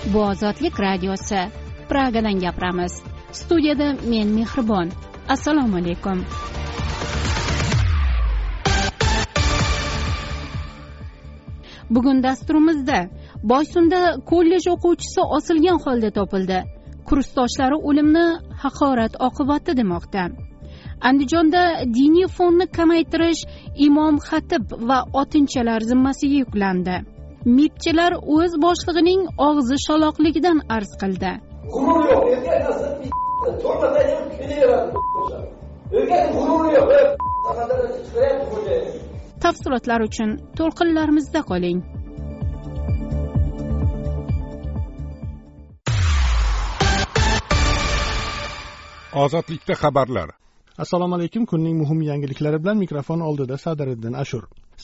Bu Ozodlik radiosi. Pragadan gapiramiz. Studiyada men Mehribon. Assalomu alaykum. Bugun dasturimizda Boysunda kollej o'quvchisi osilgan holda topildi. Kursdoshlari o'limni haqorat oqibati demoqda. Andijonda diniy fonni kamaytirish imom xatib va otinchalar zimmasiga yuklandi. MIBchilar o'z boshlig'ining og'zi shaloqligidan arz qildi. G'urur yo'q, erkakasi to'rtta yil kelaveradi. Erkak g'urur yo'q, qadar chiqaryapti xo'jayin. Tafsilotlar uchun to'lqinlarimizda qoling. Ozodlikda xabarlar. Assalomu alaykum. Kunning muhim yangiliklari bilan mikrofon oldida Sadiriddin Ashur.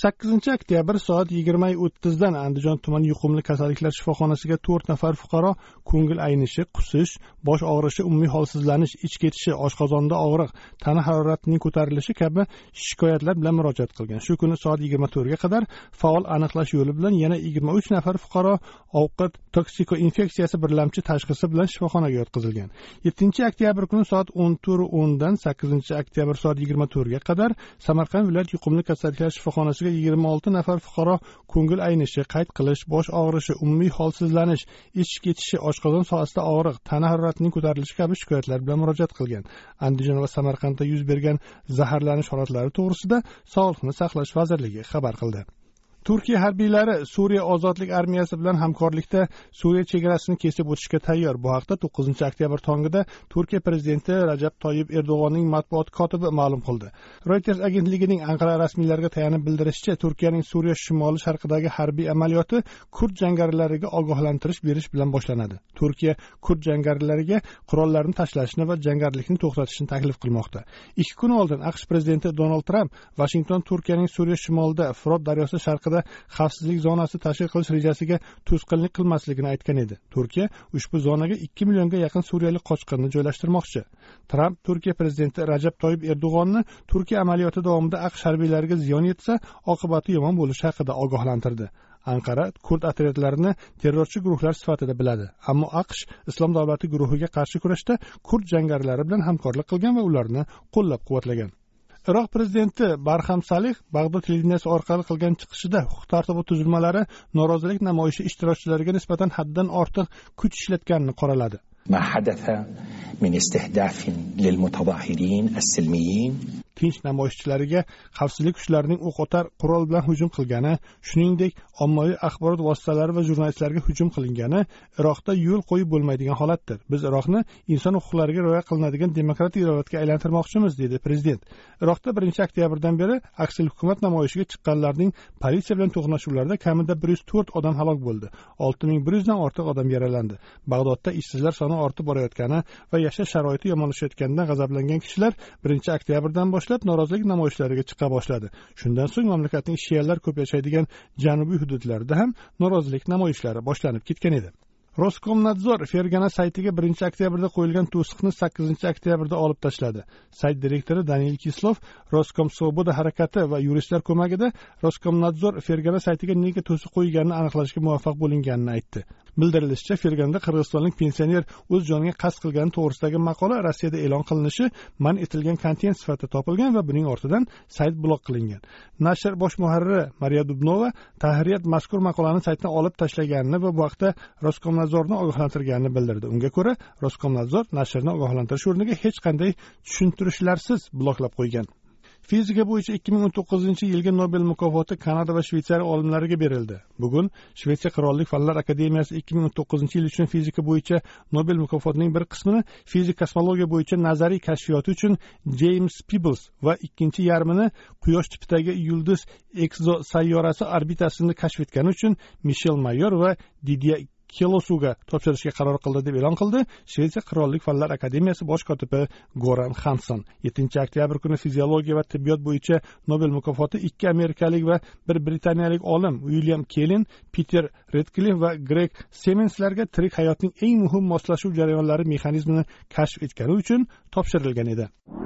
8 oktyabr soat 20:30 dan Andijon tuman yuqumli kasalliklar shifoxonasiga 4 nafar fuqaro ko'ngil aynishi, qusish, bosh og'rishi, umumiy holsizlanish, ich ketishi, oshqozonda og'riq, tana haroratining ko'tarilishi kabi shikoyatlar bilan murojaat qilgan. Shu kuni soat 24 ga qadar faol aniqlash yo'li bilan yana 23 nafar fuqaro ovqat toksikoinfeksiyasi birlamchi tashxisi bilan shifoxonaga yotqizilgan. 7 oktyabr kuni soat 14:10 dan 8 oktyabr soat 24 ga qadar Samarqand viloyat yuqumli kasalliklar shifoxonasi 26 nafar fuqaro ko'ngil aynishi, qayt qilish, bosh og'rishi, umumiy holsizlanish, ich ketishi, oshqozon sohasida og'riq, tana haroratining ko'tarilishi kabi shikoyatlar bilan murojaat qilgan. Andijon va Samarqandda yuz bergan zaharlanish holatlari to'g'risida Sog'liqni saqlash vazirligi xabar qildi. Turkiya harbiylari Suriya ozodlik armiyasi bilan hamkorlikda Suriya chegarasini kesib o'tishga tayyor. Bu haqda 9 oktyabr tongida Turkiya prezidenti Rajab Toyyib Erdo'g'onning matbuot kotibi ma'lum qildi. Reuters agentligining Anqara rasmiylariga tayanib bildirishicha, Turkiyaning Suriya shimoli sharqidagi harbiy amaliyoti kurd jangarilariga ogohlantirish berish bilan boshlanadi. Turkiya kurd jangarilariga qurollarni tashlashni va jangarilikni to'xtatishni taklif qilmoqda. 2 kun oldin AQSh prezidenti Donald Tramp Washington Turkiyaning Suriya shimolida Frot daryosi sharqida xavfsizlik zonasi tashkil qilish rejasiga to'sqinlik qilmasligini aytgan edi. Turkiya ushbu zonaga 2 millionga yaqin suriyalik qochqinni joylashtirmoqchi. Tramp Turkiya prezidenti Rajab Toyyib Erdo'g'onni Turkiya amaliyoti davomida AQSh harbiylariga ziyon yetsa, oqibati yomon bo'lishi haqida ogohlantirdi. Anqara kurd otryadlarini terrorchi guruhlar sifatida biladi, ammo AQSh Islom davlati guruhiga qarshi kurashda kurd jangarilari bilan hamkorlik qilgan va ularni qo'llab-quvvatlagan. Iroq prezidenti Barham Salih Bag'dod televideniyasi orqali qilgan chiqishida huquq-tartibot tuzilmalari norozilik namoyishi ishtirokchilariga nisbatan haddan ortiq kuch ishlatganini qoraladi. ما حدث من استهداف للمتظاهرين السلميين tinch namoyishchilarga xavfsizlik kuchlarining o'qotar qurol bilan hujum qilgani, shuningdek ommaviy axborot vositalari va jurnalistlarga hujum qilingani Iroqda yo'l qo'yib bo'lmaydigan holatdir. Biz Iroqni inson huquqlariga rioya qilinadigan demokratik davlatga aylantirmoqchimiz, dedi prezident. Iroqda 1 oktyabrdan beri aksil hukumat namoyishiga chiqqanlarning politsiya bilan to'qnashuvlarida kamida 104 odam halok bo'ldi. 6100 dan ortiq odam yaralandi. Bag'dodda ishsizlar soni ortib borayotgani va yashash sharoiti yomonlashayotganidan g'azablangan kishilar 1 oktyabrdan boshlab norozilik namoyishlariga chiqa boshladi. Shundan so'ng mamlakatning shialar ko'p yashaydigan janubiy hududlarida ham norozilik namoyishlari boshlanib ketgan edi. Roskomnadzor Fergana saytiga 1 oktyabrda qo'yilgan to'siqni 8 oktyabrda olib tashladi. Sayt direktori Daniil Kislov Roskomsvoboda harakati va yuristlar ko'magida Roskomnadzor Fergana saytiga nega to'siq qo'yganini aniqlashga muvaffaq bo'linganini aytdi. Bildirilishicha, Ferganda qirg'izistonlik pensioner o'z joniga qasd qilgani to'g'risidagi maqola Rossiyada e'lon qilinishi man etilgan kontent sifatida topilgan va buning ortidan sayt blok qilingan. Nashr bosh muharriri Mariya Dubnova tahririyat mazkur maqolani saytdan olib tashlaganini va bu haqda Roskomnadzorni ogohlantirganini bildirdi. Unga ko'ra, Roskomnadzor nashrni ogohlantirish o'rniga hech qanday tushuntirishlarsiz bloklab qo'ygan. Fizika bo'yicha 2019-yilgi Nobel mukofoti Kanada va Shveysariya olimlariga berildi. Bugun Shvetsiya Qirollik Fanlar Akademiyasi 2019-yil uchun fizika bo'yicha Nobel mukofotining bir qismini fizik kosmologiya bo'yicha nazariy kashfiyoti uchun James Peebles va ikkinchi yarmini Quyosh tipidagi yulduz ekzosayyorasi orbitasini kashf etgani uchun Michel Mayor va Didier Kelosuga topshirishga qaror qildi deb e'lon qildi Shvetsiya Qirollik Fanlar Akademiyasi bosh kotibi Goran Hansson. 7 oktyabr kuni fiziologiya va tibbiyot bo'yicha Nobel mukofoti 2 amerikalik va 1 britaniyalik olim William Kellin, Peter Redcliffe va Greg Simmonslarga tirik hayotning eng muhim moslashuv jarayonlari mexanizmini kashf etgani uchun topshirilgan edi.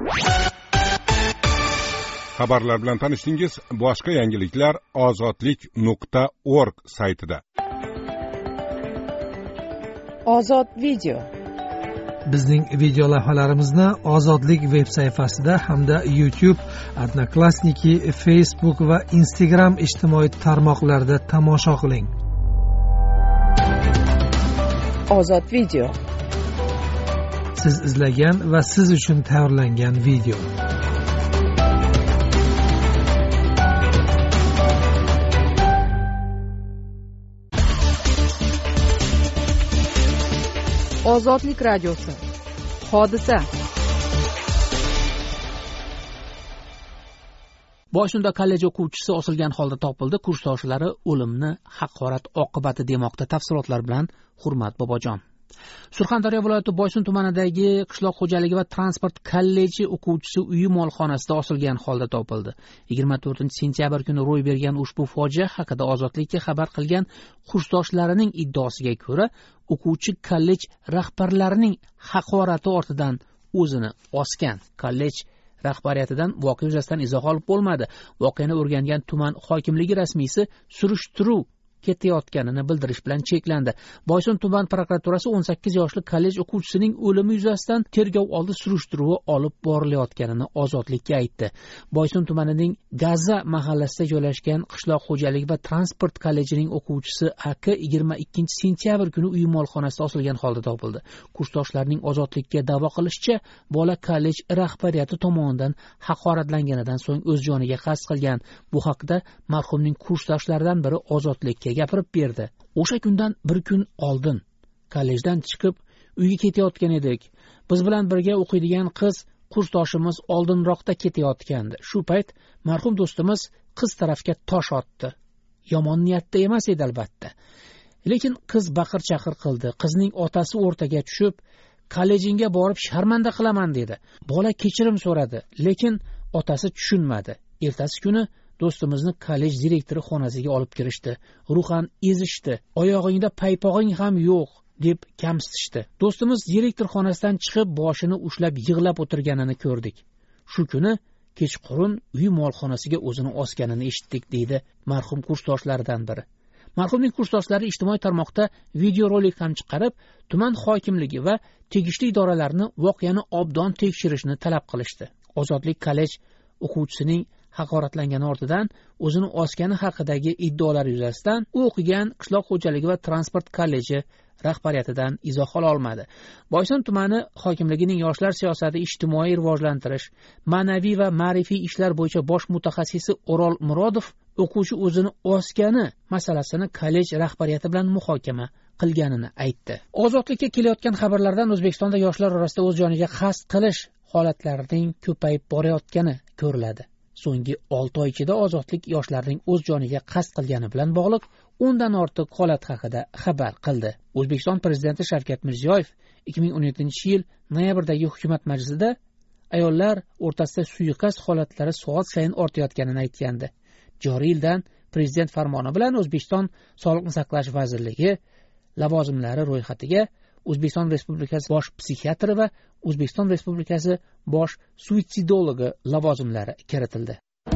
Xabarlar bilan tanishdingiz. Boshqa yangiliklar ozodlik.org saytida. Ozod video. Bizning video lavhalarimizni Ozodlik veb sayfasida hamda YouTube, Odnoklassniki, Facebook va Instagram ijtimoiy tarmoqlarida tomosha qiling. Ozod video. Siz izlagan va siz uchun tayyorlangan video. Ozodlik radiosi. Hodisa. Boysunda kollej o'quvchisi osilgan holda topildi. Kursdoshlari o'limni haqorat oqibati demoqda. Tafsilotlar bilan Hurmat Bobojon. Surxondaryo viloyati Boysun tumanidagi qishloq xo'jaligi va transport kolleji o'quvchisi uyi molxonasida osilgan holda topildi. 24-sentyabr kuni ro'y bergan ushbu fojia haqida Ozodlikka xabar qilgan kursdoshlarining iddaosiga ko'ra, o'quvchi kollej rahbarlarining haqorati ortidan o'zini osgan. Kollej rahbariyatidan voqea yuzasidan izoh olib bo'lmadi. Voqeani o'rgangan tuman hokimligi rasmiysi surishtiruv ketayotganini bildirish bilan cheklandi. Boysun tuman prokuraturasi 18 yoshli kollej o'quvchisining o'limi yuzasidan tergov oldi surishtiruvi olib borilayotganini Ozodlikka aytdi. Boysun tumanining Gaza mahallasida joylashgan qishloq xo'jaligi va transport kollejining o'quvchisi AK 22-sentyabr kuni uyi molxonasida osilgan holda topildi. Kursdoshlarning Ozodlikka da'vo qilishicha, bola kollej rahbariyati tomonidan haqoratlanganidan so'ng o'z joniga qasd qilgan. Bu haqda marhumning kursdoshlaridan biri Ozodlikka gapirib berdi. O'sha kundan bir kun oldin kollejdan chiqib uyga ketayotgan edik. Biz bilan birga o'qiydigan qiz kursdoshimiz oldinroqda ketayotgandi. Shu payt marhum do'stimiz qiz tarafga tosh otdi. Yomon niyatda emas edi albatta. Lekin qiz baqir-chaqir qildi. Qizning otasi o'rtaga tushib, kollejingga borib sharmanda qilaman dedi. Bola kechirim so'radi, lekin otasi tushunmadi. Ertasi kuni do'stimizni kollej direktori xonasiga olib kirishdi. Ruhan ezishdi. Oyog'ingda paypog'ing ham yo'q deb kamsitishdi. Do'stimiz direktor xonasidan chiqib boshini ushlab yig'lab o'tirganini ko'rdik. Shu kuni kechqurun uy molxonasiga o'zini osganini eshitdik, deydi marhum kursdoshlaridan biri. Marhumning kursdoshlari ijtimoiy tarmoqda videorolik ham chiqarib, tuman hokimligi va tegishli idoralarni voqeani obdon tekshirishni talab qilishdi. Ozodlik kollej o'quvchisining haqoratlangani ortidan o'zini osgani haqidagi iddaolar yuzasidan u o'qigan qishloq xo'jaligi va transport kolleji rahbariyatidan izoh ola olmadi. Boysun tumani hokimligining yoshlar siyosati, ijtimoiy rivojlantirish, ma'naviy va ma'rifiy ishlar bo'yicha bosh mutaxassisi O'rol Murodov o'quvchi o'zini osgani masalasini kollej rahbariyati bilan muhokama qilganini aytdi. Ozodlikka kelayotgan xabarlardan O'zbekistonda yoshlar orasida o'z joniga qasd qilish holatlarining ko'payib borayotgani ko'riladi. So'nggi 6 oy ichida Ozodlik yoshlarning o'z joniga qasd qilgani bilan bog'liq 10 dan ortiq holat haqida xabar qildi. O'zbekiston prezidenti Shavkat Mirziyoyev 2017-yil noyabrdagi hukumat majlisida ayollar o'rtasida suiqasd holatlari soat sayin ortayotganini aytgandi. Joriy yildan prezident farmoni bilan O'zbekiston Sog'liqni saqlash vazirligi lavozimlari ro'yxatiga O'zbekiston Respublikasi bosh psixiatri va O'zbekiston Respublikasi bosh suitsidologi lavozimlari kiritildi.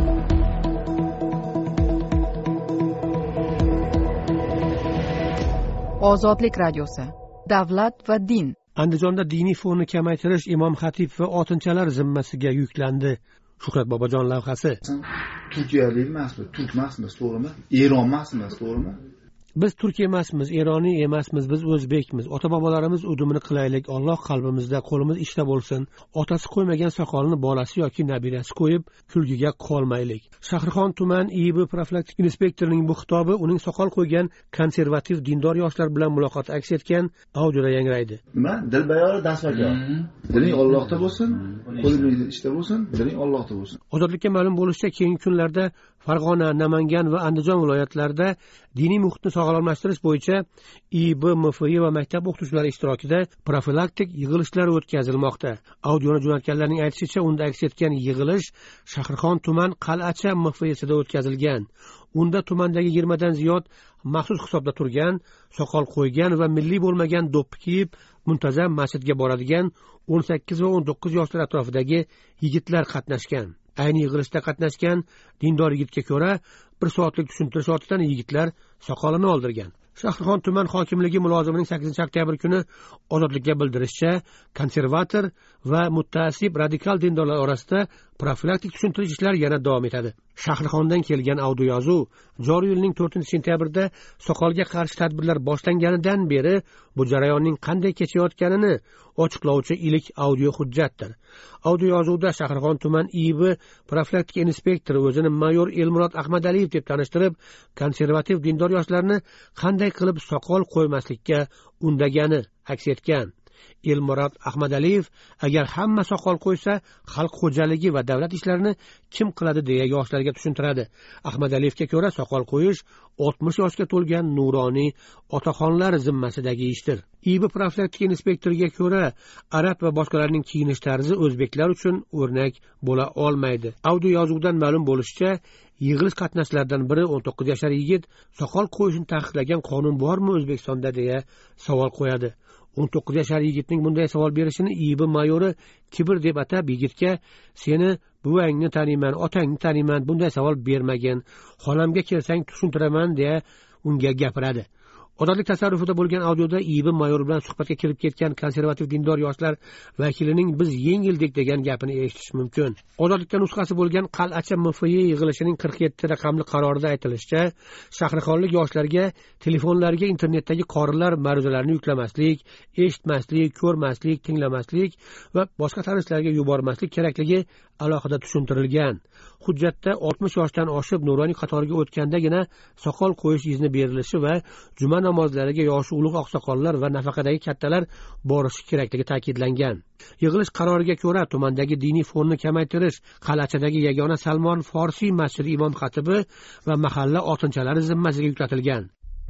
Ozodlik radiosi. Davlat va din. Andijonda diniy fonni kamaytirish imom xatib va otinchalar zimmasiga yuklandi. Shuhrat Bobojon lavhasi. Turkiyalik emasmiz, turk emasmiz, to'g'rimi? Eron emasmiz, to'g'rimi? Biz Turkiya emasmiz, Eroniy emasmiz, biz o'zbekmiz. Ota-bobolarimiz udumini qilaylik, Alloh qalbimizda, qo'limiz ishda bo'lsin. Otasi qo'ymagan soqolini bolasi yoki nabirasi qo'yib, kulgiga qolmaylik. Shahrixon tuman IIB profilaktik inspektorining bu xitobi uning soqol qo'ygan konservativ dindor yoshlar bilan muloqot aks etgan audioda yangraydi. Nima? Dilbayori dasvakor. Diling Allohda bo'lsin, qo'lingiz ishda bo'lsin, diling Allohda bo'lsin. Ozodlikka ma'lum bo'lishicha, keyingi kunlarda Farg'ona, Namangan va Andijon viloyatlarida diniy muhitni sog'lomlashtirish bo'yicha IIB, MFI va maktab o'qituvchilari ishtirokida profilaktik yig'ilishlar o'tkazilmoqda. Audioni jo'natganlarning aytishicha, unda aks etgan yig'ilish Shahrixon tuman Qal'acha MFI'sida o'tkazilgan. Unda tumandagi 20 dan ziyod maxsus hisobda turgan, soqol qo'ygan va milliy bo'lmagan do'ppi kiyib muntazam masjidga boradigan 18 va 19 yoshlar atrofidagi yigitlar qatnashgan. Ayni yig'ilishda qatnashgan dindor yigitga ko'ra 1 soatlik tushuntirish ortidan yigitlar soqolini oldirgan. Shahrixon tuman hokimligi mulozimining 8-oktyabr kuni Ozodlikka bildirishicha, konservator va muttaassib radikal dindorlar orasida profilaktik tushuntirish ishlari yana davom etadi. Shahrixondan kelgan audio yozuv joriy yilning 4-sentyabrda soqolga qarshi tadbirlar boshlanganidan beri bu jarayonning qanday kechayotganini ochiqlovchi ilk audio hujjatdir. Audio yozuvda Shahrixon tuman IIB profilaktik inspektori o'zini mayor Elmurod Ahmadaliyev deb tanishtirib, konservativ dindor yoshlarni qanday qilib soqol qo'ymaslikka undagani aks etgan. Elmurod Ahmadaliyev agar hamma soqol qo'ysa, xalq xo'jaligi va davlat ishlarini kim qiladi deya yoshlarga tushuntiradi. Ahmadaliyevga ko'ra, soqol qo'yish 60 yoshga to'lgan nuroniy otaxonlar zimmasidagi ishdir. IIB profilaktik inspektoriga ko'ra, arab va boshqalarning kiyinish tarzi o'zbeklar uchun o'rnak bo'la olmaydi. Audio yozuvdan ma'lum bo'lishicha, yig'ilish qatnashchilaridan biri 19 yoshli yigit soqol qo'yishni taqiqlagan qonun bormi O'zbekistonda deya savol qo'yadi. 19 yoshli yigitning bunday savol berishini IIB mayori kibr deb atab, yigitga "Seni buvangni taniyman, otangni taniyman, bunday savol bermagin. Xonamga kelsang tushuntiraman" deya unga gapiradi. Ozodlik tasarrufida bo'lgan audioda IIB mayor bilan suhbatga kirib ketgan konservativ dindor yoshlar vakilining "biz yengildik" degan gapini eshitish mumkin. Ozodlikda nusxasi bo'lgan Qal'acha MFY yig'ilishining 47 raqamli qarorida aytilishicha, shahrixonlik yoshlarga telefonlariga internetdagi qorilar ma'ruzalarini yuklamaslik, eshitmaslik, ko'rmaslik, tinglamaslik va boshqa tanishlarga yubormaslik kerakligi alohida tushuntirilgan. Hujjatda 60 yoshdan oshib nuroniy qatoriga o'tgandagina soqol qo'yish izni berilishi va juma namozlariga yoshi ulug' oqsoqollar va nafaqadagi kattalar borishi kerakligi ta'kidlangan. Yig'ilish qaroriga ko'ra, tumandagi diniy fonni kamaytirish Qal'achadagi yagona Salmon Forsiy masjidi imom xatibi va mahalla otinchalari zimmasiga yuklatilgan.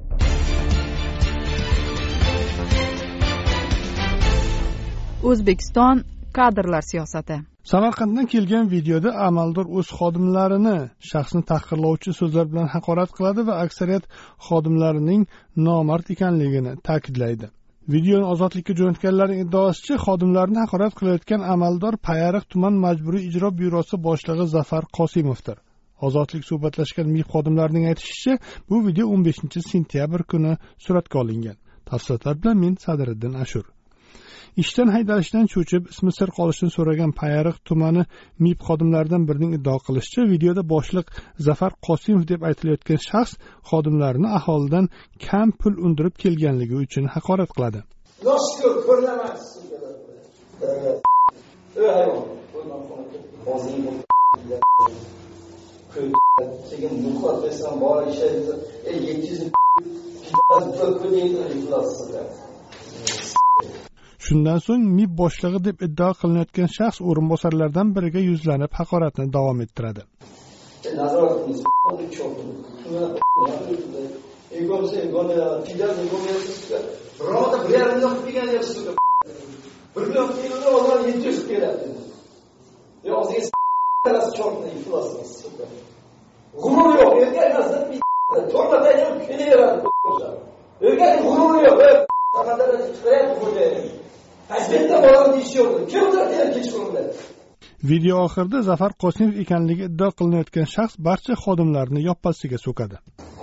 O'zbekiston kadrlar siyosati. Samarqanddan kelgan videoda amaldor o'z xodimlarini shaxsni tahqirlovchi so'zlar bilan haqorat qiladi va aksariyat xodimlarining nomard ekanligini ta'kidlaydi. Videoni Ozodlikka jo'natganlarning iddaosicha, xodimlarni haqorat qilayotgan amaldor Payariq tuman majburiy ijro byurosi boshlig'i Zafar Qosimovdir. Ozodlik suhbatlashgan MIB xodimlarining aytishicha, bu video 15-sentyabr kuni suratga olingan. Tafsilotlar bilan men Sadriddin Ashur. Ishdan haydalishdan cho'chib, ismi sir qolishini so'ragan Payariq tumani MIB xodimlaridan birining iddio qilishicha, videoda boshliq Zafar Qosimov deb aytilayotgan shaxs xodimlarini aholidan kam pul undirib kelganligi uchun haqorat qiladi. Shundan so'ng MIB boshlig'i deb iddao qilinayotgan shaxs o'rinbosarlardan biriga yuzlanib haqoratni davom ettiradi. Video oxirida Zafar Qosimov ekanligi iddao qilinayotgan shaxs barcha xodimlarni yoppasiga so'kadi.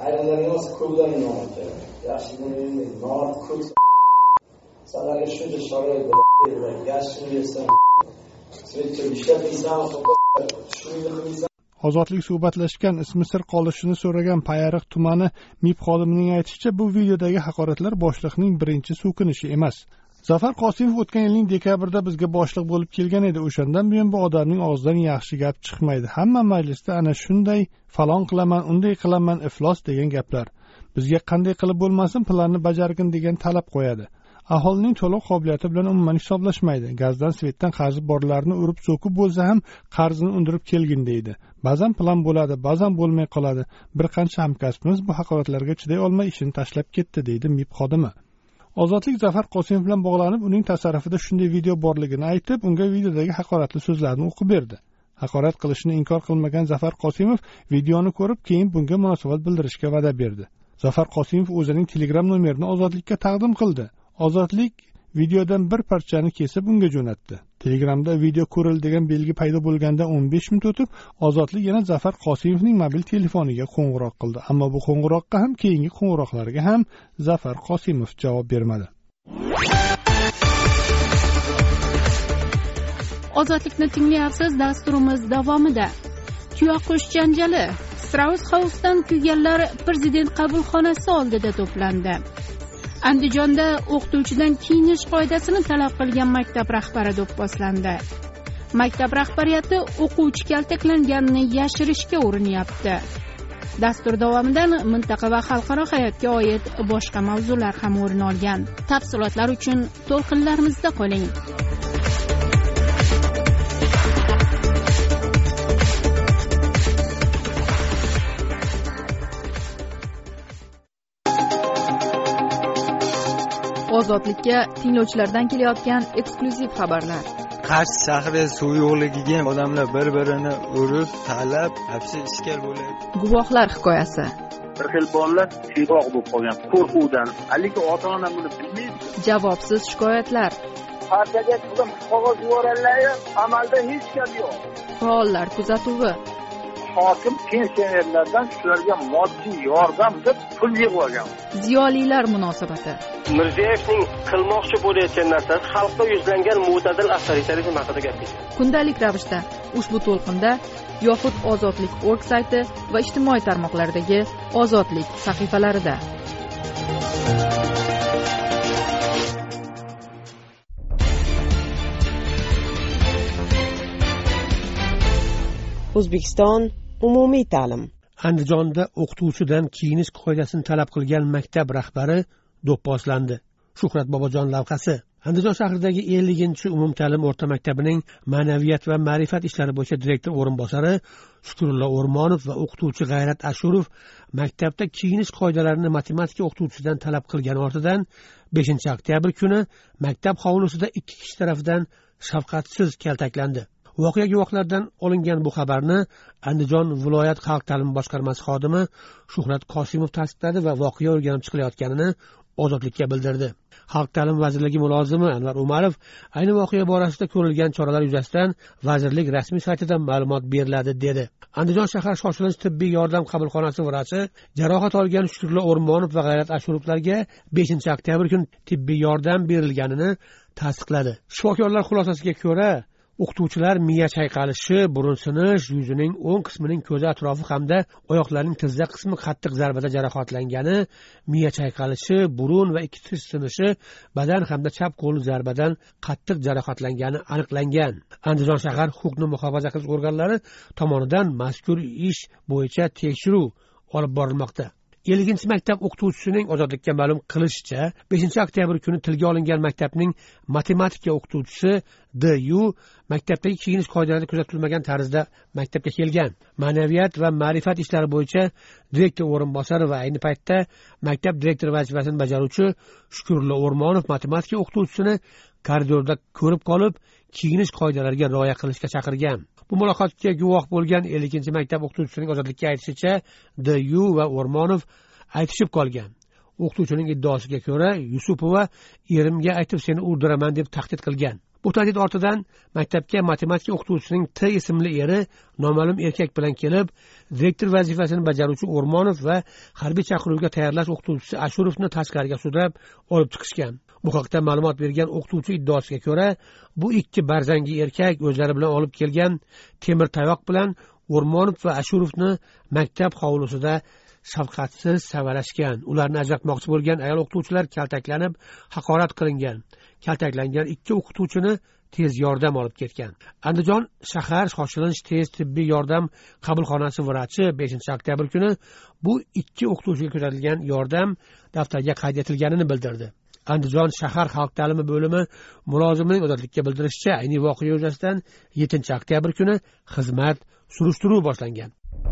Ozodlik suhbatlashgan ismi sir qolishini so'ragan Payariq tumani MIB xodimining aytishicha, bu videodagi haqoratlar boshliqning birinchi so'kinishi emas. Zafar Qosimov o'tgan yilning dekabrida bizga boshliq bo'lib kelgan edi. O'shandan buyon bu odamning og'zidan yaxshi gap chiqmaydi. Hamma majlisda ana shunday falon qilaman, unday qilaman, iflos degan gaplar. Bizga qanday qilib bo'lmasin planni bajargin degan talab qo'yadi. Aholining to'lov qobiliyati bilan umuman hisoblashmaydi. Gazdan, svetdan qarzi borlarni urib so'kib bo'lsa ham qarzini undirib kelgin deydi. Ba'zan plan bo'ladi, ba'zan bo'lmay qoladi. Bir qancha hamkasbimiz bu haqoratlarga chiday olmay ishini tashlab ketdi, deydi MIB xodimi. Ozodlik Zafar Qosimov bilan bog'lanib, uning tasarrufida shunday video borligini aytib, unga videodagi haqoratli so'zlarni o'qib berdi. Haqorat qilishini inkor qilmagan Zafar Qosimov videoni ko'rib, keyin bunga munosabat bildirishga va'da berdi. Zafar Qosimov o'zining Telegram nomerini Ozodlikka taqdim qildi. Ozodlik videodan bir parchani kesib unga jo'natdi. Telegramda video ko'rildi degan belgi paydo bo'lganda 15 minut o'tib, Ozodlik yana Zafar Qosimovning mobil telefoniga qo'ng'iroq qildi. Ammo bu qo'ng'iroqqa ham keyingi qo'ng'iroqlarga ham Zafar Qosimov javob bermadi. Ozodlikni tinglayapsiz. Dasturimiz davomida tuyaqush janjali. Strauss House'dan kuyganlar prezident qabulxonasi oldida to'plandi. Andijonda o'qituvchidan kiyinish qoidasini talab qilgan maktab rahbari do'pposlandi. Maktab rahbariyati o'quvchi kaltaklanganini yashirishga urinyapti. Dastur davomidan mintaqa va xalqaro hayotga oid boshqa mavzular ham o'rin olgan. Tafsilotlar uchun to'lqinlarimizda qoling. Ozodlikka tinglovchilardan kelayotgan eksklyuziv xabarlar. Qarshi shahri suv yo'qligiga odamlar bir-birini urib, talab, hapsi ishkal bo'lyapti. Guvohlar hikoyasi. Bir xil bolalar siyroq bo'lib qolgan qo'rquvdan. Haligi ota-ona buni bilmaydi. Javobsiz shikoyatlar. Partiyaga qilib qog'oz yuborganlar, amalda hech gap yo'q. Faollar kuzatuvi. Hokim pensionerlardan shularga moddiy yordam deb pul yig'ib olgan. Ziyolilar munosabati. Mirziyevning qilmoqchi bo'layotgan narsasi xalqqa yuzlangan mo'tadil avtoritarizm haqida gapirdi. Kundalik ravishda ushbu to'lqinda yoxud Ozodlik.org sayti va ijtimoiy tarmoqlardagi Ozodlik sahifalarida. O'zbekiston umumiy ta'lim. Andijonda o'qituvchidan kiyinish qoidasini talab qilgan maktab rahbari do'pposlandi. Shuhrat Bobojon lavhasi. Andijon shahridagi 50-chi umumta'lim o'rta maktabining ma'naviyat va ma'rifat ishlari bo'yicha direktor o'rinbosari Shukrullo O'rmonov va o'qituvchi G'ayrat Ashurov maktabda kiyinish qoidalarini matematika o'qituvchisidan talab qilgani ortidan 5-oktyabr kuni maktab hovlisida ikki kishi tomonidan shafqatsiz kaltaklandi. Voqea guvohlaridan olingan bu xabarni Andijon viloyat xalq ta'limi boshqarmasi xodimi Shuhrat Qosimov tasdiqladi va voqea o'rganib chiqilayotganini Ozodlikka bildirdi. Xalq ta'limi vazirligi mulozimi Anvar Umarov ayni voqea borasida ko'rilgan choralar yuzasidan vazirlik rasmiy saytida ma'lumot beriladi dedi. Andijon shahar shoshilinch tibbiy yordam qabulxonasi vrachi jarohat olgan Shukrullo O'rmonov va G'ayrat Ashurovlarga 5-oktyabr kuni tibbiy yordam berilganini tasdiqladi. Shifokorlar xulosasiga ko'ra, o'qituvchilar miya chayqalishi, burun sinish, yuzining o'ng qismining ko'zi atrofi hamda oyoqlarning tizza qismi qattiq zarbada jarohatlangani, miya chayqalishi, burun va ikki tish sinishi, badan hamda chap qo'l zarbadan qattiq jarohatlangani aniqlangan. Andijon shahar huquqni muhofaza qilish organlari tomonidan mazkur ish bo'yicha tekshiruv olib borilmoqda. 50-maktab o'qituvchisining Ozodlikka ma'lum qilishicha, 5-oktyabr kuni tilga olingan maktabning matematika o'qituvchisi D.U. maktabdagi kiyinish qoidalari kuzatilmagan tarzda maktabga kelgan. Ma'naviyat va ma'rifat ishlari bo'yicha direktor o'rinbosari va ayni paytda maktab direktori vazifasini bajaruvchi Shukrullo O'rmonov matematika o'qituvchisini koridorda ko'rib qolib, kiyinish qoidalariga rioya qilishga chaqirgan. Bu muloqotga guvoh bo'lgan 50-maktab o'qituvchisining Ozodlikka aytishicha, D.U. va O'rmonov aytishib qolgan. O'qituvchining iddaosiga ko'ra, Yusupova erimga aytib seni o'ldiraman deb tahdid qilgan. Bu tahdid ortidan maktabga matematika o'qituvchisining T ismli eri noma'lum erkak bilan kelib, direktor vazifasini bajaruvchi O'rmonov va harbiy chaqiruvga tayyorlash o'qituvchisi Ashurovni tashqariga sudrab olib chiqishgan. Bu haqda ma'lumot bergan o'qituvchi iddaosiga ko'ra, bu ikki barzangi erkak o'zlari bilan olib kelgan temir tayoq bilan O'rmonov va Ashurovni maktab hovlisida shafqatsiz savalashgan. Ularni ajratmoqchi bo'lgan ayol o'qituvchilar kaltaklanib, haqorat qilingan. Kaltaklangan ikki o'qituvchini tez yordam olib ketgan. Andijon shahar shoshilinch tez tibbiy yordam qabulxonasi vrachi 5-oktyabr kuni bu ikki o'qituvchiga ko'rsatilgan yordam daftarga qayd etilganini bildirdi. Andijon shahar xalq ta'limi bo'limi mulozimining Ozodlikka bildirishicha, ayni voqea yuzasidan 7-oktyabr kuni xizmat surishtiruv boshlangan.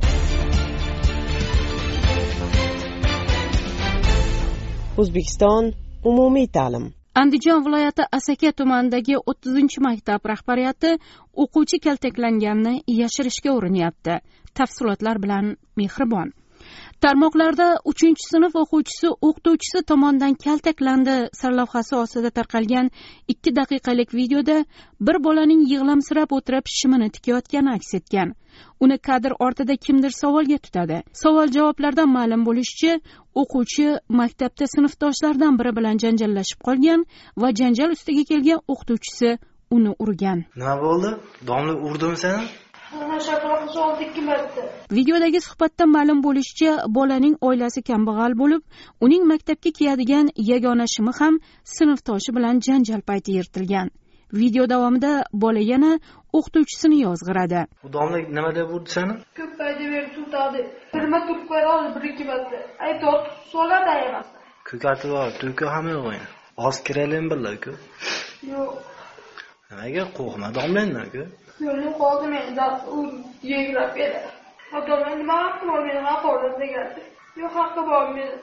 O'zbekiston umumiy ta'lim. Andijon viloyati Asaka tumanidagi 30-maktab rahbariyati o'quvchi kaltaklanganini yashirishga urinyapti. Tafsilotlar bilan Mehribon. Tarmoqlarda 3-sinf o'quvchisi o'qituvchisi tomonidan kaltaklandi sarlavhasi ostida tarqalgan 2 daqiqalik videoda bir bolaning yig'lamsirab o'tirib shimini tikayotgani aks etgan. Uni kadr ortida kimdir savolga tutadi. Savol javoblardan ma'lum bo'lishicha, o'quvchi maktabda sinfdoshlardan biri bilan janjallashib qolgan va janjal ustiga kelgan o'qituvchisi uni urgan. Nima bo'ldi? Domla urdimi seni? Videodagi suhbatda ma'lum bo'lishicha, bolaning oilasi kambag'al bo'lib, uning maktabga kiyadigan yagona shimi ham sinfdoshi bilan janjal payti yirtilgan. Video davomida bola yana o'qituvchisini yozg'iradi. Bu domla nima deb urdi seni? Ko'p payda berib tutadi. Bir marta urib qo'yadi, bir-ikki marta. Aytib soladi emas. Ko'katib olib, to'ka ham yo'q endi. Oz kiraylik birlar-ku. Yo'q. Nimaga qo'rqma domlandan-ku? Yo'lni qoldim endi, u yegrab edi. Odamlar nima haqqi bor meni haqorat degandi. Yo'q, haqqi bor meni.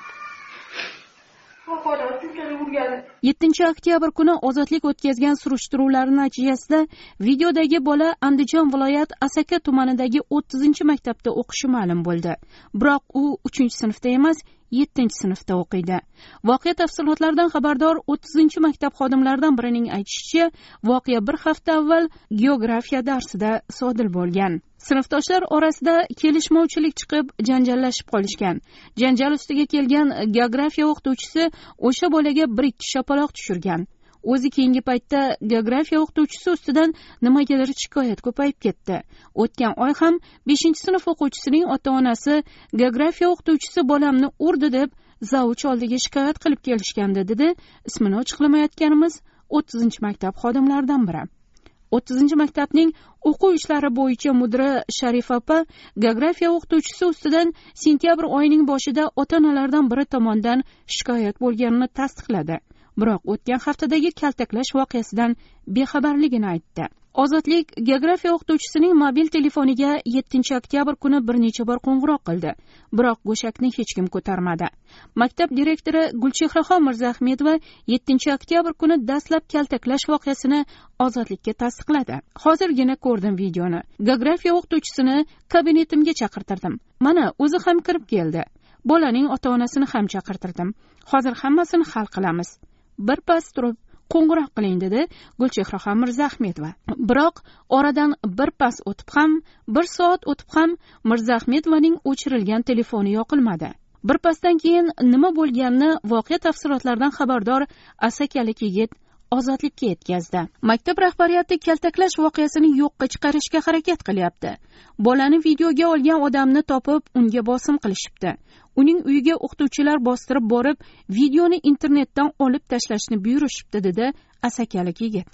7 oktyabr kuni ozodlik o'tkazgan surishtiruvlar natijasida videodagi bola Andijon viloyat Asaka tumanidagi 30-maktabda o'qishi ma'lum bo'ldi. Biroq u 3-sinfda emas, 7-sinfda o'qiydi. Voqea tafsilotlaridan xabardor 30-maktab xodimlaridan birining aytishicha, voqea bir hafta avval geografiya darsida sodir bo'lgan. Sinfdoshlar orasida kelishmovchilik chiqib, janjallashib qolishgan. Janjal ustiga kelgan geografiya o'qituvchisi o'sha bolaga 1-2 shapaloq tushirgan. O'zi keyingi paytda geografiya o'qituvchisi ustidan nimagadir shikoyat ko'payib ketdi. O'tgan oy ham 5-sinf o'quvchisining ota-onasi geografiya o'qituvchisi bolamni urdi deb zavuch oldiga shikoyat qilib kelishgandi, dedi ismini ochiqlamayotganimiz 30-maktab xodimlaridan biri. 30-maktabning o'quv ishlari bo'yicha mudiri Sharifa opa geografiya o'qituvchisi ustidan sentyabr oyining boshida ota-onalardan biri tomonidan shikoyat bo'lganini tasdiqladi. Biroq o'tgan haftadagi kaltaklash voqeasidan bexabarligini aytdi. Ozodlik geografiya o'qituvchisining mobil telefoniga 7-oktyabr kuni bir necha bor qo'ng'iroq qildi. Biroq go'shakni hech kim ko'tarmadi. Maktab direktori Gulchehraxon Mirzaahmedova 7-oktyabr kuni dastlab kaltaklash voqeasini Ozodlikka tasdiqladi. Hozirgina ko'rdim videoni. Geografiya o'qituvchisini kabinetimga chaqirtirdim. Mana o'zi ham kirib keldi. Bolaning ota-onasini ham chaqirtirdim. Hozir hammasini hal qilamiz. Bir pas turib qo'ng'iroq qiling, dedi Gulchehraxon Mirzaahmedova. Biroq oradan bir pas o'tib ham, bir soat o'tib ham Mirzaahmedovaning o'chirilgan telefoni yoqilmadi. Bir pasdan keyin nima bo'lganini voqea tafsilotlaridan xabardor asakalik yigit Ozodlikka yetkazdi. Maktab rahbariyati kaltaklash voqeasini yo'qqa chiqarishga harakat qilyapti. Bolani videoga olgan odamni topib, unga bosim qilishibdi. Uning uyiga o'qituvchilar bostirib borib, videoni internetdan olib tashlashni buyurishibdi, dedi asakalik yigit.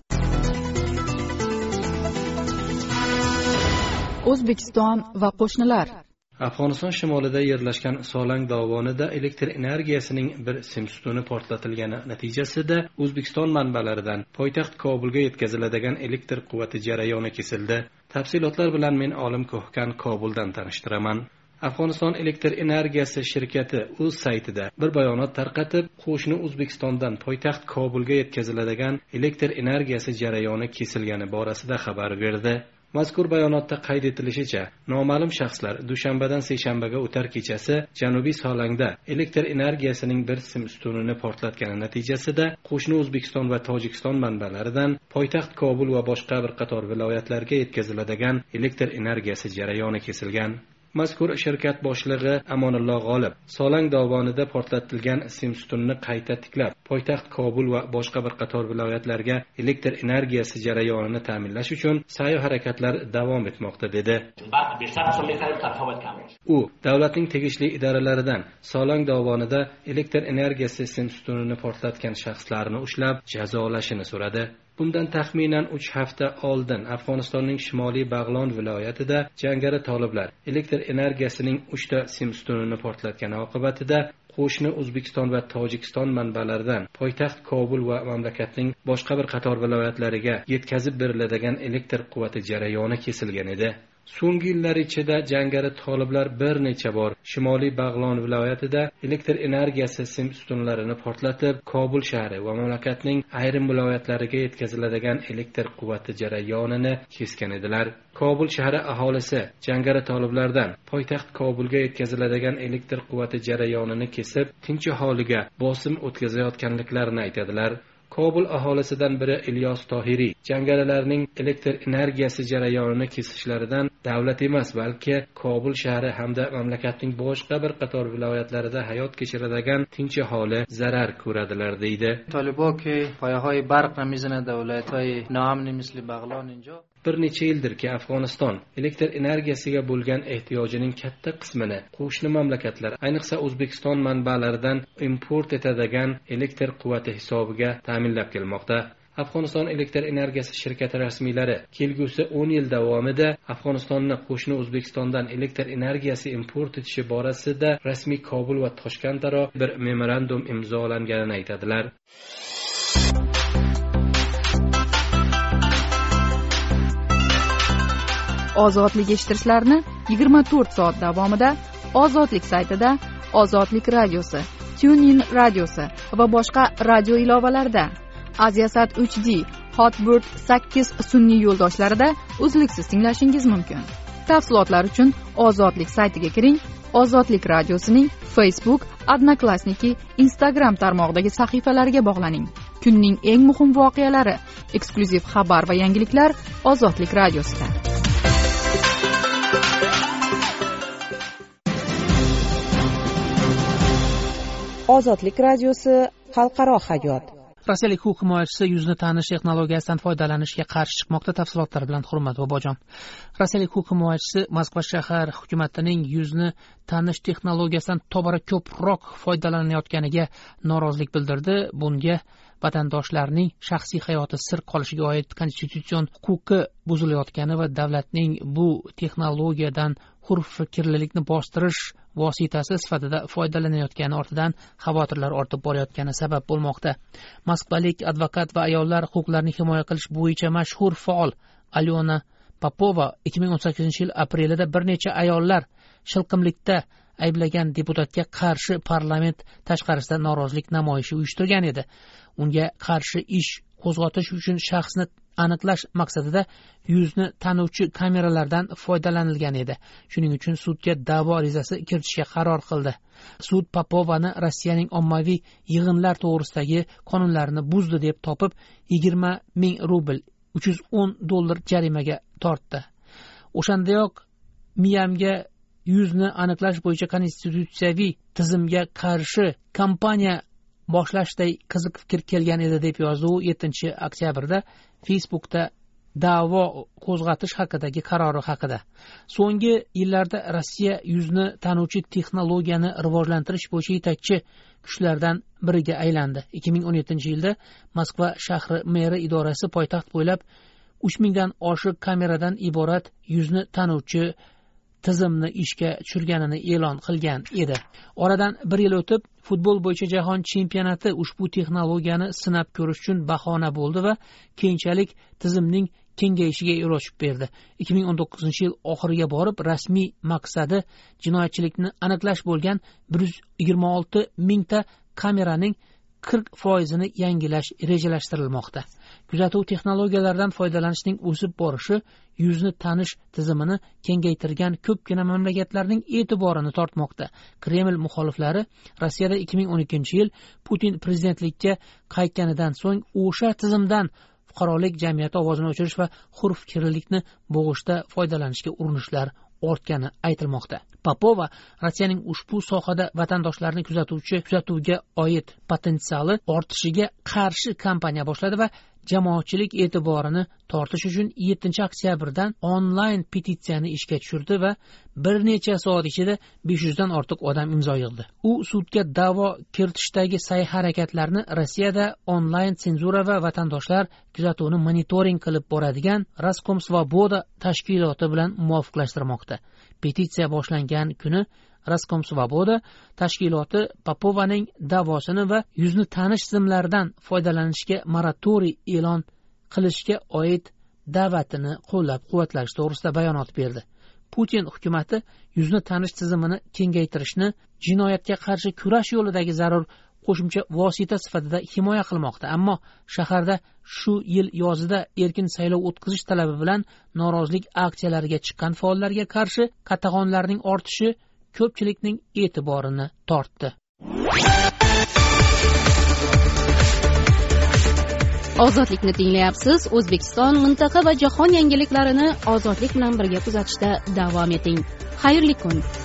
O'zbekiston va qo'shnilar. Afg'oniston shimolida yerlashgan Solang dovonida elektr energiyasining bir simstuni portlatilgani natijasida O'zbekiston manbalaridan poytaxt Kobulga yetkaziladigan elektr quvvati jarayoni kesildi. Tafsilotlar bilan men Olim Ko'hkan Kobuldan tanishtiraman. Afg'oniston elektr energiyasi shirkati o'z saytida bir bayonot tarqatib, qo'shni O'zbekistondan poytaxt Kobulga yetkaziladigan elektr energiyasi jarayoni kesilgani borasida xabar berdi. Mazkur bayonotda qayd etilishicha, noma'lum shaxslar dushanbadan seshanbaga o'tar kechasi Janubiy Solangda elektr energiyasining bir sim ustunini portlatgani natijasida qo'shni O'zbekiston va Tojikiston manbalaridan poytaxt Kobul va boshqa bir qator viloyatlarga yetkaziladigan elektr energiyasi jarayoni kesilgan. Mazkur shirkat boshlig'i Amonullo G'olib Solang dovonida portlatilgan simstunni qayta tiklab, poytaxt Kobul va boshqa bir qator viloyatlarga elektr energiyasi jarayonini ta'minlash uchun sa'y-harakatlar davom etmoqda, dedi. U davlatning tegishli idoralaridan Solang dovonida elektr energiyasi simstunini portlatgan shaxslarni ushlab, jazolashini so'radi. Bundan taxminan 3 hafta oldin Afg'onistonning Shimoliy Bag'lon viloyatida jangari toliblar elektr energiyasining 3 ta simstunini portlatgani oqibatida qo'shni O'zbekiston va Tojikiston manbalaridan poytaxt Kobul va mamlakatning boshqa bir qator viloyatlariga yetkazib beriladigan elektr quvvati jarayoni kesilgan edi. So'nggi yillar ichida jangari toliblar bir necha bor Shimoliy Bag'lon viloyatida elektr energiyasi sim ustunlarini portlatib, Kobul shahri va mamlakatning ayrim viloyatlariga yetkaziladigan elektr quvvati jarayonini kesgan edilar. Kobul shahri aholisi jangari toliblardan poytaxt Kobulga yetkaziladigan elektr quvvati jarayonini kesib, tinch aholiga bosim o'tkazayotganliklarini aytadilar. Kobul aholisidan biri Ilyos Tohiriy jangarilarning elektr energiyasi jarayonini kesishlaridan davlat emas, balki Kobul shahri hamda mamlakatning boshqa bir qator viloyatlarida hayot kechiradigan tinch aholi zarar ko'radilar deydi. طالباکه پایه‌های برق نمیزنه دولت‌های ناامنی مثل بغلان اینجا. Bir necha yildirki Afg'oniston elektr energiyasiga bo'lgan ehtiyojining katta qismini qo'shni mamlakatlar, ayniqsa O'zbekiston manbalaridan import etadigan elektr quvvati hisobiga ta'minlab kelmoqda. Afg'oniston elektr energiyasi shirkati rasmiylari kelgusi 10 yil davomida Afg'onistonni qo'shni O'zbekistondan elektr energiyasi import etishi borasida rasmiy Kobul va Toshkentaro bir memorandum imzolanganini aytadilar. Ozodlik eshittirishlarni 24 soat davomida Ozodlik saytida, Ozodlik radiosi, TuneIn radiosi va boshqa radio ilovalarida, Aziasat 3D, Hotbird 8 sun'iy yo'ldoshlarida uzluksiz tinglashingiz mumkin. Tafsilotlar uchun Ozodlik saytiga kiring. Ozodlik radiosining Facebook, Odnoklassniki, Instagram tarmog'idagi sahifalariga bog'laning. Kunning eng muhim voqealari, eksklyuziv xabar va yangiliklar Ozodlik radiosida. Ozodlik radiosi xalqaro hayot. Rossiyalik huquq himoyachisi yuzni tanish texnologiyasidan foydalanishga qarshi chiqmoqda. Tafsilotlar bilan Hurmat Bobojon. Rossiyalik huquq himoyachisi Moskva shahar hukumatining yuzni tanish texnologiyasidan tobora ko'proq foydalanayotganiga norozilik bildirdi. Bunga vatandoshlarning shaxsiy hayoti sir qolishiga oid konstitutsion huquqi buzilayotgani va davlatning bu texnologiyadan hur fikrlilikni bostirish vositasi sifatida foydalanayotgani ortidan xavotirlar ortib borayotgani sabab bo'lmoqda. Moskvalik advokat va ayollar huquqlarini himoya qilish bo'yicha mashhur faol Alyona Popova 2018-yil aprelida bir necha ayollar shilqimlikda ayblagan deputatga qarshi parlament tashqarisida norozilik namoyishi uyushtirgan edi. Unga qarshi ish qo'zg'atish uchun shaxsni aniqlash maqsadida yuzni tanuvchi kameralardan foydalanilgan edi. Shuning uchun sudga da'vo arizasi kiritishga qaror qildi. Sud Popovani Rossiyaning ommaviy yig'inlar to'g'risidagi qonunlarini buzdi deb topib 20 ming rubl $310 jarimaga tortdi. O'shandayoq Miyamga yuzni aniqlash bo'yicha konstitutsiyaviy tizimga qarshi kampaniya boshlashday qiziq fikr kelgan edi deb yozdi u 7-oktyabrda Facebookda da'vo qo'zg'atish haqidagi qarori haqida. So'nggi yillarda Rossiya yuzni tanuvchi texnologiyani rivojlantirish bo'yicha yetakchi kuchlardan biriga aylandi. 2017-yilda Moskva shahri meri idorasi poytaxt bo'ylab 3000 dan oshiq kameradan iborat yuzni tanuvchi tizimni ishga tushirganini e'lon qilgan edi. Oradan bir yil o'tib, futbol bo'yicha jahon chempionati ushbu texnologiyani sinab ko'rish uchun bahona bo'ldi va keyinchalik tizimning kengayishiga yo'l ochib berdi. 2019-yil oxiriga borib, rasmiy maqsadi jinoyatchilikni aniqlash bo'lgan 126 mingta kameraning 40%ni yangilash rejalashtirilmoqda. Kuzatuv texnologiyalaridan foydalanishning o'sib borishi yuzni tanish tizimini kengaytirgan ko'pgina mamlakatlarning e'tiborini tortmoqda. Kreml muxoliflari Rossiyada 2012-yil Putin prezidentlikka qaytganidan so'ng o'sha tizimdan fuqarolik jamiyati ovozini o'chirish va hur fikrlilikni bo'g'ishda foydalanishga urinishlar ortgani aytilmoqda. Popova Rossiyaning ushbu sohada vatandoshlarni kuzatuvga oid potensiali ortishiga qarshi kampaniya boshladi va jamoatchilik e'tiborini tortish uchun 7-oktyabrdan onlayn petitsiyani ishga tushirdi va bir necha soat ichida 500 dan ortiq odam imzo yig'di. U sudga da'vo kiritishdagi sa'y-harakatlarni Rossiyada onlayn senzura va vatandoshlar kuzatuvini monitoring qilib boradigan Roskomsvoboda tashkiloti bilan muvofiqlashtirmoqda. Petitsiya boshlangan kuni Roskomsvoboda tashkiloti Popovaning da'vosini va yuzni tanish tizimlaridan foydalanishga moratoriy e'lon qilishga oid da'vatini qo'llab-quvvatlash to'g'risida bayonot berdi. Putin hukumati yuzni tanish tizimini kengaytirishni jinoyatga qarshi kurash yo'lidagi zarur qo'shimcha vosita sifatida himoya qilmoqda. Ammo shaharda shu yil yozida erkin saylov o'tkazish talabi bilan norozilik aksiyalariga chiqqan faollarga qarshi qatag'onlarning ortishi ko'pchilikning e'tiborini tortdi. Ozodlikni tinglayapsiz. O'zbekiston, mintaqa va jahon yangiliklarini ozodlik bilan birga kuzatishda davom eting. Xayrli kun.